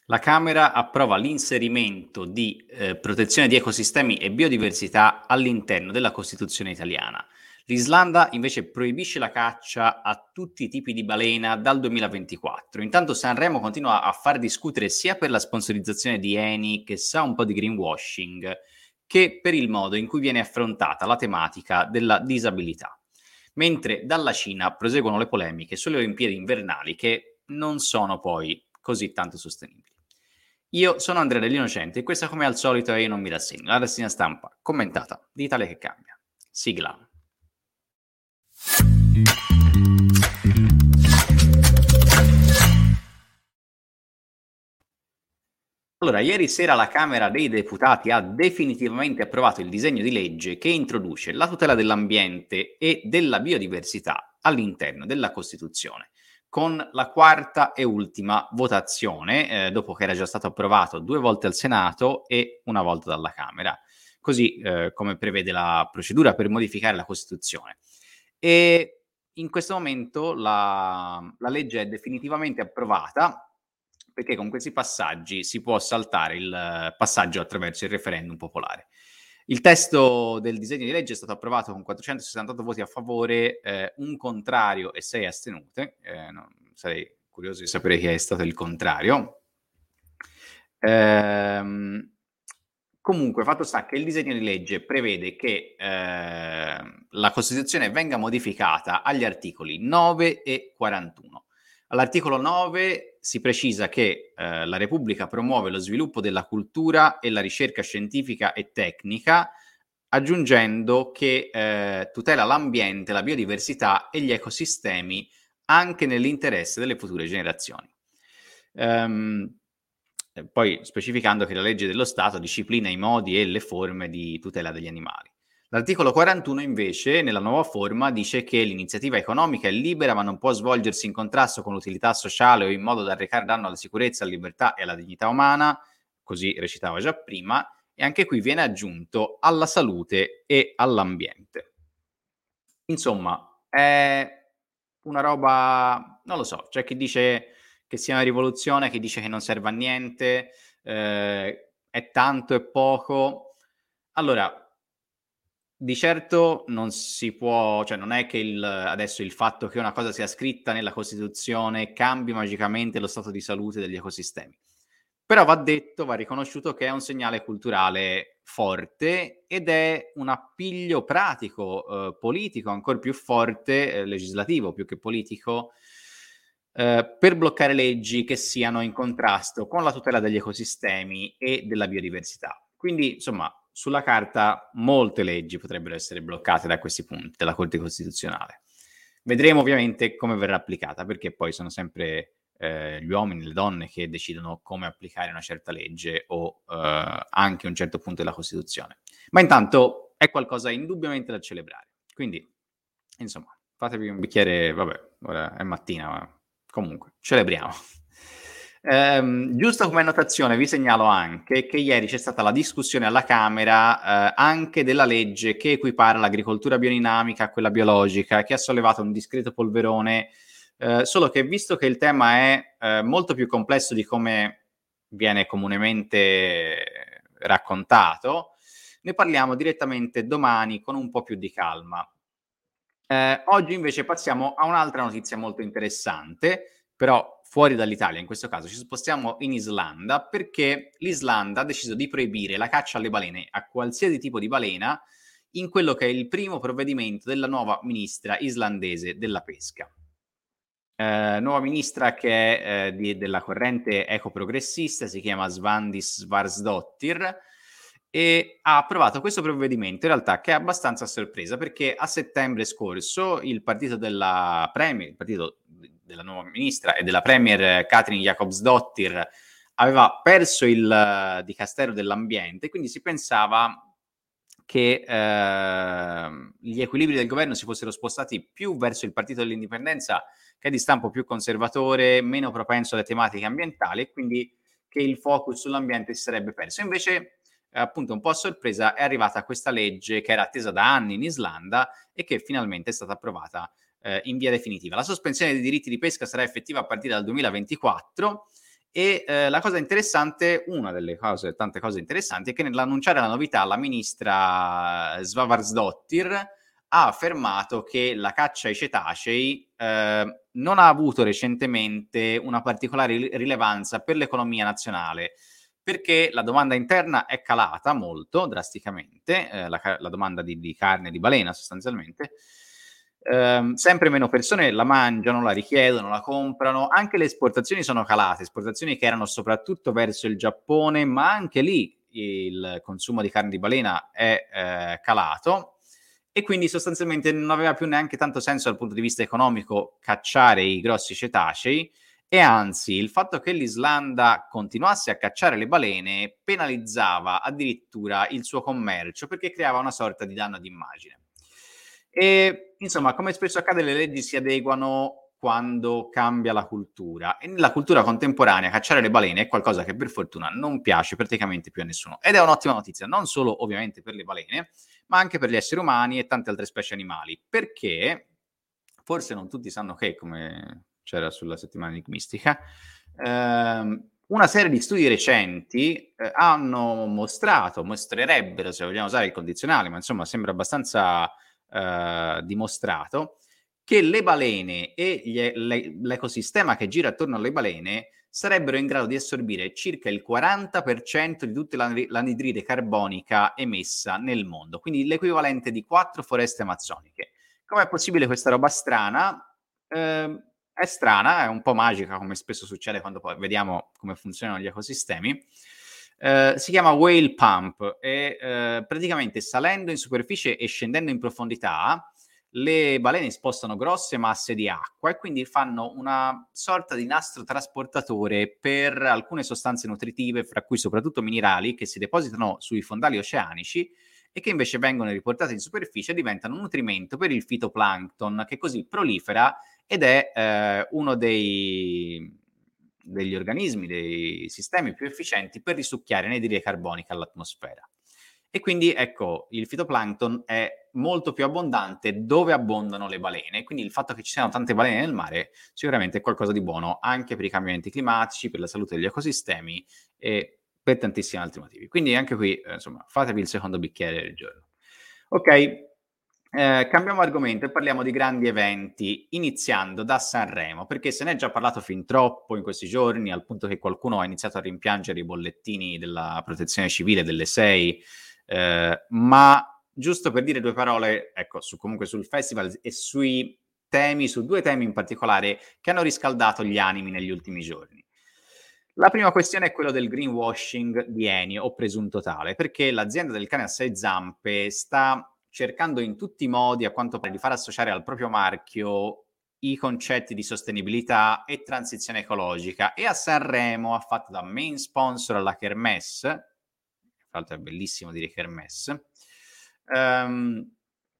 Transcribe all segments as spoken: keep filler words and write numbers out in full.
La Camera approva l'inserimento di eh, protezione di ecosistemi e biodiversità all'interno della Costituzione italiana. L'Islanda invece proibisce la caccia a tutti i tipi di balena dal duemilaventiquattro. Intanto Sanremo continua a far discutere sia per la sponsorizzazione di Eni, che sa un po' di greenwashing, che per il modo in cui viene affrontata la tematica della disabilità. Mentre dalla Cina proseguono le polemiche sulle Olimpiadi invernali, che non sono poi così tanto sostenibili. Io sono Andrea dell'Innocente e questa, come al solito, è Io non mi rassegno, la rassegna stampa commentata di Italia che cambia. Sigla. Allora, ieri sera la Camera dei Deputati ha definitivamente approvato il disegno di legge che introduce la tutela dell'ambiente e della biodiversità all'interno della Costituzione, con la quarta e ultima votazione, eh, dopo che era già stato approvato due volte al Senato e una volta dalla Camera, così eh, come prevede la procedura per modificare la Costituzione. E in questo momento la, la legge è definitivamente approvata, perché con questi passaggi si può saltare il passaggio attraverso il referendum popolare. Il testo del disegno di legge è stato approvato con quattrocentosessantotto voti a favore, eh, un contrario e sei astenute. Eh, no, sarei curioso di sapere chi è stato il contrario. Ehm, comunque, fatto sta che il disegno di legge prevede che eh, la Costituzione venga modificata agli articoli nove e quarantuno. All'articolo nove si precisa che eh, la Repubblica promuove lo sviluppo della cultura e la ricerca scientifica e tecnica, aggiungendo che eh, tutela l'ambiente, la biodiversità e gli ecosistemi anche nell'interesse delle future generazioni. Um, poi specificando che la legge dello Stato disciplina i modi e le forme di tutela degli animali. L'articolo quarantuno invece, nella nuova forma, dice che l'iniziativa economica è libera ma non può svolgersi in contrasto con l'utilità sociale o in modo da recare danno alla sicurezza, alla libertà e alla dignità umana, così recitava già prima, e anche qui viene aggiunto alla salute e all'ambiente. Insomma, è una roba, non lo so, c'è chi dice che sia una rivoluzione, chi dice che non serve a niente, eh, è tanto e poco. Allora, di certo non si può, cioè non è che il, adesso il fatto che una cosa sia scritta nella Costituzione cambi magicamente lo stato di salute degli ecosistemi. Però va detto, va riconosciuto che è un segnale culturale forte ed è un appiglio pratico, eh, politico, ancora più forte, eh, legislativo più che politico, eh, per bloccare leggi che siano in contrasto con la tutela degli ecosistemi e della biodiversità. Quindi, insomma, sulla carta molte leggi potrebbero essere bloccate da questi punti della Corte Costituzionale. Vedremo ovviamente come verrà applicata, perché poi sono sempre eh, gli uomini, le donne che decidono come applicare una certa legge o eh, anche un certo punto della Costituzione. Ma intanto è qualcosa indubbiamente da celebrare. Quindi, insomma, fatevi un bicchiere, vabbè, ora è mattina, ma comunque, celebriamo. Eh, giusto come annotazione vi segnalo anche che ieri c'è stata la discussione alla Camera eh, anche della legge che equipara l'agricoltura biodinamica a quella biologica, che ha sollevato un discreto polverone, eh, solo che visto che il tema è eh, molto più complesso di come viene comunemente raccontato, ne parliamo direttamente domani con un po' più di calma. Eh, oggi invece passiamo a un'altra notizia molto interessante, però fuori dall'Italia, in questo caso ci spostiamo in Islanda, perché l'Islanda ha deciso di proibire la caccia alle balene, a qualsiasi tipo di balena, in quello che è il primo provvedimento della nuova ministra islandese della pesca. Eh, nuova ministra che è eh, di, della corrente ecoprogressista, si chiama Svandis Svavarsdottir, e ha approvato questo provvedimento in realtà che è abbastanza a sorpresa, perché a settembre scorso il partito della Premier, il partito della nuova ministra e della Premier Katrin Jakobsdottir aveva perso il uh, dicastero dell'ambiente, quindi si pensava che eh, gli equilibri del governo si fossero spostati più verso il partito dell'indipendenza, che è di stampo più conservatore, meno propenso alle tematiche ambientali, e quindi che il focus sull'ambiente si sarebbe perso. Invece, appunto, un po' a sorpresa è arrivata questa legge che era attesa da anni in Islanda e che finalmente è stata approvata eh, in via definitiva. La sospensione dei diritti di pesca sarà effettiva a partire dal duemilaventiquattro E eh, la cosa interessante, una delle cose, tante cose interessanti, è che nell'annunciare la novità la ministra Svavarsdottir ha affermato che la caccia ai cetacei eh, non ha avuto recentemente una particolare rilevanza per l'economia nazionale, perché la domanda interna è calata molto, drasticamente, eh, la, la domanda di, di carne di balena sostanzialmente. Eh, sempre meno persone la mangiano, la richiedono, la comprano, anche le esportazioni sono calate, esportazioni che erano soprattutto verso il Giappone, ma anche lì il consumo di carne di balena è eh, calato, e quindi sostanzialmente non aveva più neanche tanto senso dal punto di vista economico cacciare i grossi cetacei, e anzi il fatto che l'Islanda continuasse a cacciare le balene penalizzava addirittura il suo commercio, perché creava una sorta di danno d'immagine. E insomma, come spesso accade, le leggi si adeguano quando cambia la cultura, e nella cultura contemporanea cacciare le balene è qualcosa che per fortuna non piace praticamente più a nessuno, ed è un'ottima notizia non solo ovviamente per le balene, ma anche per gli esseri umani e tante altre specie animali, perché forse non tutti sanno che, come c'era sulla settimana enigmistica, ehm, una serie di studi recenti eh, hanno mostrato, mostrerebbero, se vogliamo usare il condizionale, ma insomma sembra abbastanza eh, dimostrato, che le balene e gli, le, l'ecosistema che gira attorno alle balene sarebbero in grado di assorbire circa il quaranta per cento di tutta l'anidride carbonica emessa nel mondo, quindi l'equivalente di quattro foreste amazzoniche. Com'è possibile questa roba strana? Eh, è strana, è un po' magica, come spesso succede quando poi vediamo come funzionano gli ecosistemi. Eh, si chiama whale pump e eh, praticamente salendo in superficie e scendendo in profondità le balene spostano grosse masse di acqua e quindi fanno una sorta di nastro trasportatore per alcune sostanze nutritive, fra cui soprattutto minerali, che si depositano sui fondali oceanici e che invece vengono riportate in superficie e diventano un nutrimento per il fitoplancton, che così prolifera ed è eh, uno dei, degli organismi, dei sistemi più efficienti per risucchiare anidride carbonica all'atmosfera. E quindi ecco, il fitoplancton è molto più abbondante dove abbondano le balene, quindi il fatto che ci siano tante balene nel mare sicuramente è qualcosa di buono anche per i cambiamenti climatici, per la salute degli ecosistemi e per tantissimi altri motivi. Quindi anche qui, eh, insomma, fatevi il secondo bicchiere del giorno. Ok, eh, cambiamo argomento e parliamo di grandi eventi, iniziando da Sanremo, perché se ne è già parlato fin troppo in questi giorni, al punto che qualcuno ha iniziato a rimpiangere i bollettini della protezione civile delle sei, eh, ma giusto per dire due parole, ecco, su, comunque sul festival e sui temi, su due temi in particolare che hanno riscaldato gli animi negli ultimi giorni. La prima questione è quello del greenwashing di Eni, o presunto tale, perché l'azienda del cane a sei zampe sta cercando in tutti i modi, a quanto pare, di far associare al proprio marchio i concetti di sostenibilità e transizione ecologica, e a Sanremo ha fatto da main sponsor alla Kermesse, tra l'altro è bellissimo dire Kermesse, um,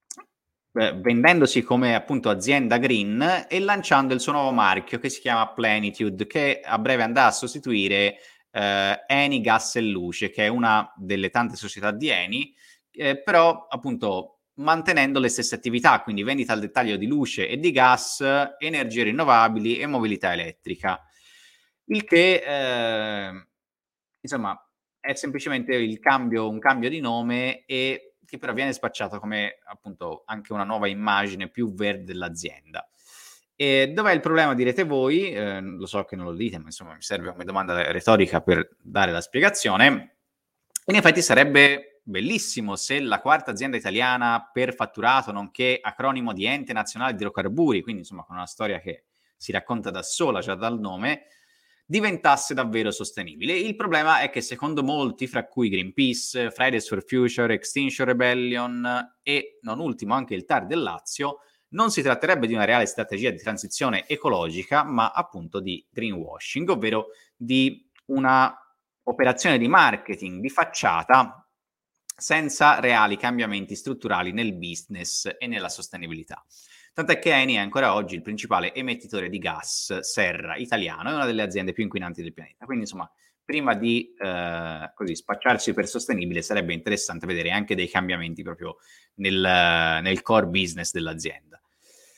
vendendosi come appunto azienda green e lanciando il suo nuovo marchio che si chiama Plenitude, che a breve andrà a sostituire eh, Eni Gas e Luce, che è una delle tante società di Eni, eh, però appunto mantenendo le stesse attività, quindi vendita al dettaglio di luce e di gas, energie rinnovabili e mobilità elettrica. Il che eh, insomma è semplicemente il cambio, un cambio di nome, e che però viene spacciato come appunto anche una nuova immagine più verde dell'azienda. E dov'è il problema, direte voi? Eh, lo so che non lo dite, ma insomma mi serve come domanda retorica per dare la spiegazione. In effetti sarebbe bellissimo se la quarta azienda italiana per fatturato, nonché acronimo di Ente Nazionale di Idrocarburi, quindi insomma con una storia che si racconta da sola già dal nome, diventasse davvero sostenibile. Il problema è che secondo molti, fra cui Greenpeace, Fridays for Future, Extinction Rebellion e non ultimo anche il T A R del Lazio, non si tratterebbe di una reale strategia di transizione ecologica, ma appunto di greenwashing, ovvero di una operazione di marketing di facciata senza reali cambiamenti strutturali nel business e nella sostenibilità. Tant'è che Eni è ancora oggi il principale emettitore di gas serra italiano e una delle aziende più inquinanti del pianeta. Quindi, insomma, prima di eh, così spacciarsi per sostenibile, sarebbe interessante vedere anche dei cambiamenti proprio nel, nel core business dell'azienda.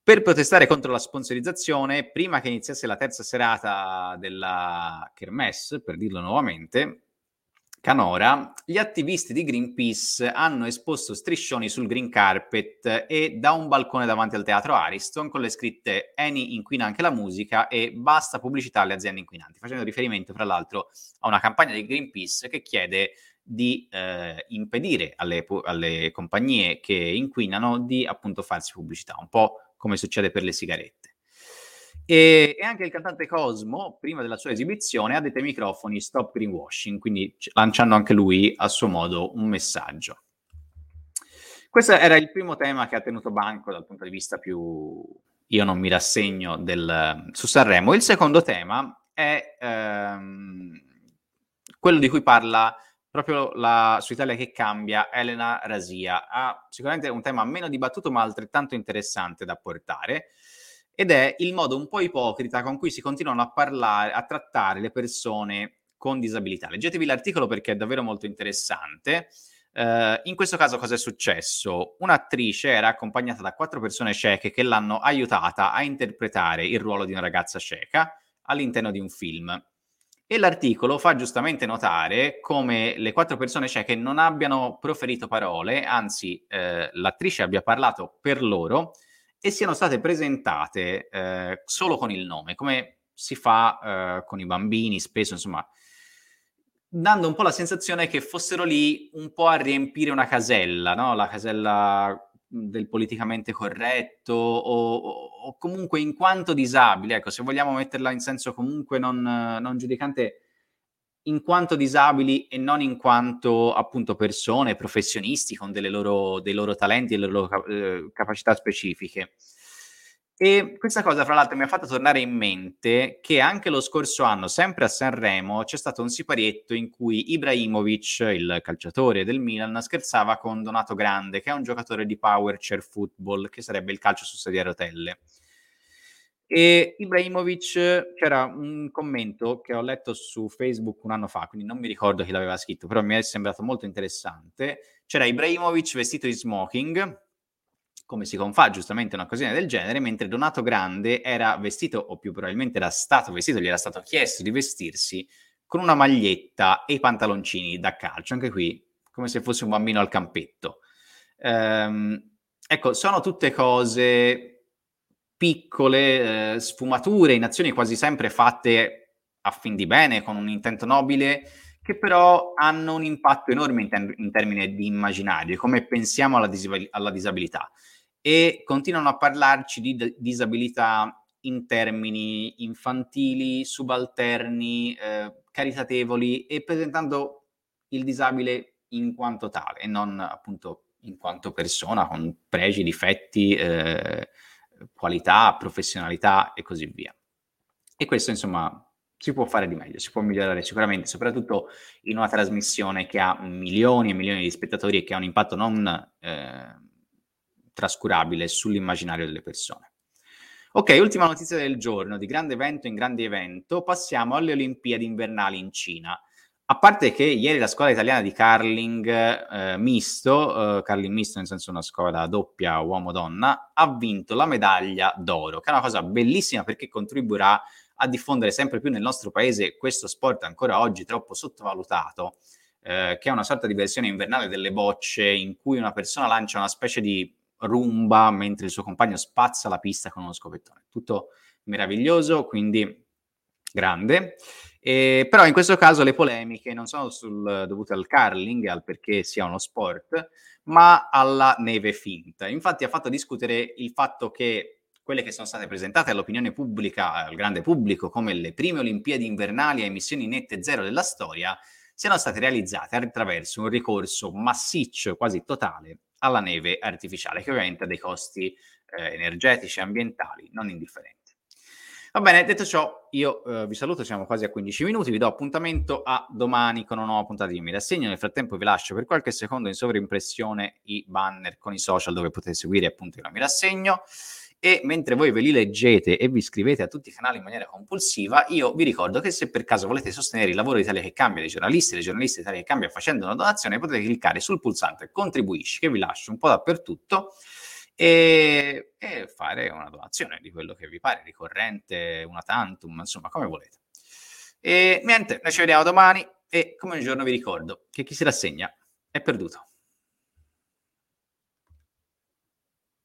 Per protestare contro la sponsorizzazione, prima che iniziasse la terza serata della Kermesse, per dirlo nuovamente, canora, gli attivisti di Greenpeace hanno esposto striscioni sul green carpet e da un balcone davanti al teatro Ariston con le scritte "Eni inquina anche la musica" e "Basta pubblicità alle aziende inquinanti", facendo riferimento fra l'altro a una campagna di Greenpeace che chiede di eh, impedire alle, alle compagnie che inquinano di appunto farsi pubblicità, un po' come succede per le sigarette. E, e anche il cantante Cosmo, prima della sua esibizione, ha detto ai microfoni "Stop greenwashing", quindi lanciando anche lui a suo modo un messaggio. Questo era il primo tema che ha tenuto banco dal punto di vista più "io non mi rassegno" del, su Sanremo. Il secondo tema è ehm, quello di cui parla proprio la, su Italia che cambia, Elena Rasia. Ha sicuramente un tema meno dibattuto ma altrettanto interessante da portare, ed è il modo un po' ipocrita con cui si continuano a parlare, a trattare le persone con disabilità. Leggetevi l'articolo perché è davvero molto interessante. Uh, in questo caso cosa è successo? Un'attrice era accompagnata da quattro persone cieche che l'hanno aiutata a interpretare il ruolo di una ragazza cieca all'interno di un film. E l'articolo fa giustamente notare come le quattro persone cieche non abbiano proferito parole, anzi eh, l'attrice abbia parlato per loro e siano state presentate eh, solo con il nome, come si fa eh, con i bambini spesso, insomma, dando un po' la sensazione che fossero lì un po' a riempire una casella, no? La casella del politicamente corretto o, o comunque in quanto disabili, ecco, se vogliamo metterla in senso comunque non, non giudicante, in quanto disabili e non in quanto appunto persone, professionisti con delle loro, dei loro talenti e le loro eh, capacità specifiche. E questa cosa, fra l'altro, mi ha fatto tornare in mente che anche lo scorso anno, sempre a Sanremo, c'è stato un siparietto in cui Ibrahimovic, il calciatore del Milan, scherzava con Donato Grande, che è un giocatore di Power Chair Football, che sarebbe il calcio su sedia a rotelle. E Ibrahimovic, c'era un commento che ho letto su Facebook un anno fa, quindi non mi ricordo chi l'aveva scritto, però mi è sembrato molto interessante. C'era Ibrahimovic vestito di smoking, come si confà giustamente in un'occasione del genere, mentre Donato Grande era vestito, o più probabilmente era stato vestito, gli era stato chiesto di vestirsi con una maglietta e i pantaloncini da calcio, anche qui come se fosse un bambino al campetto. Ehm, ecco, sono tutte cose piccole, eh, sfumature in azioni quasi sempre fatte a fin di bene, con un intento nobile, che però hanno un impatto enorme in, tem- in termini di immaginario, come pensiamo alla, disab- alla disabilità. E continuano a parlarci di d- disabilità in termini infantili, subalterni, eh, caritatevoli, e presentando il disabile in quanto tale e non appunto in quanto persona con pregi, difetti, eh, qualità, professionalità e così via. E questo insomma si può fare di meglio, si può migliorare sicuramente, soprattutto in una trasmissione che ha milioni e milioni di spettatori e che ha un impatto non eh, trascurabile sull'immaginario delle persone. Ok, ultima notizia del giorno, di grande evento in grande evento, passiamo alle Olimpiadi invernali in Cina. A parte che ieri la scuola italiana di curling eh, misto, eh, curling misto nel senso una scuola doppia uomo-donna, ha vinto la medaglia d'oro, che è una cosa bellissima perché contribuirà a diffondere sempre più nel nostro paese questo sport ancora oggi troppo sottovalutato, eh, che è una sorta di versione invernale delle bocce in cui una persona lancia una specie di rumba mentre il suo compagno spazza la pista con uno scopettone. Tutto meraviglioso, quindi grande. Eh, però in questo caso le polemiche non sono sul, dovute al curling, al perché sia uno sport, ma alla neve finta. Infatti ha fatto discutere il fatto che quelle che sono state presentate all'opinione pubblica, al grande pubblico, come le prime Olimpiadi invernali a emissioni nette zero della storia, siano state realizzate attraverso un ricorso massiccio, quasi totale, alla neve artificiale, che ovviamente ha dei costi eh, energetici e ambientali non indifferenti. Va bene, detto ciò, io eh, vi saluto, siamo quasi a quindici minuti, vi do appuntamento a domani con una nuova puntata di Mi Rassegno. Nel frattempo vi lascio per qualche secondo in sovraimpressione i banner con i social dove potete seguire appunto il Mi Rassegno, e mentre voi ve li leggete e vi iscrivete a tutti i canali in maniera compulsiva, io vi ricordo che se per caso volete sostenere il lavoro di Italia che Cambia, dei giornalisti e dei giornalisti di Italia che Cambia facendo una donazione, potete cliccare sul pulsante contribuisci che vi lascio un po' dappertutto e, e fare una donazione di quello che vi pare, ricorrente, una tantum, insomma, come volete. E niente, noi ci vediamo domani e come ogni giorno vi ricordo che chi si rassegna è perduto.